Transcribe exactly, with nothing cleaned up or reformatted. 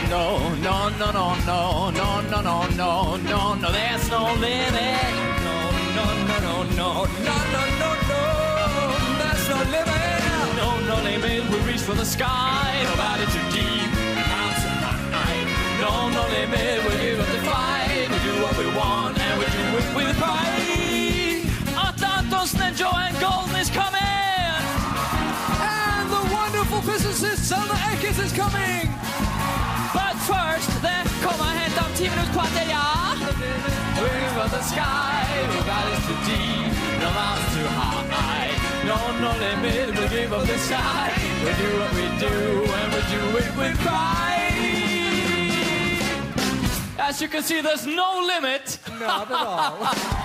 no, no, no, no, no, no, no, no, no, no, no, there's no limit. No, no, no, no, no, no, no, no, no, there's no limit. No, no limit, we reach for the sky, no valley too deep, mountain high. No, no limit, we give up the fight, we do what we want, and we do it with pride. Atlantis Ninja and Golden is coming! And the wonderful physicist Selma Ekis is coming! But first, det kommer hent om ti minutter kvarter, ja. Over the sky, the valley's too deep, no mountains too high. No, no limit, we give up the side. We do what we do, and we do it with pride. As you can see, there's no limit. Not at all.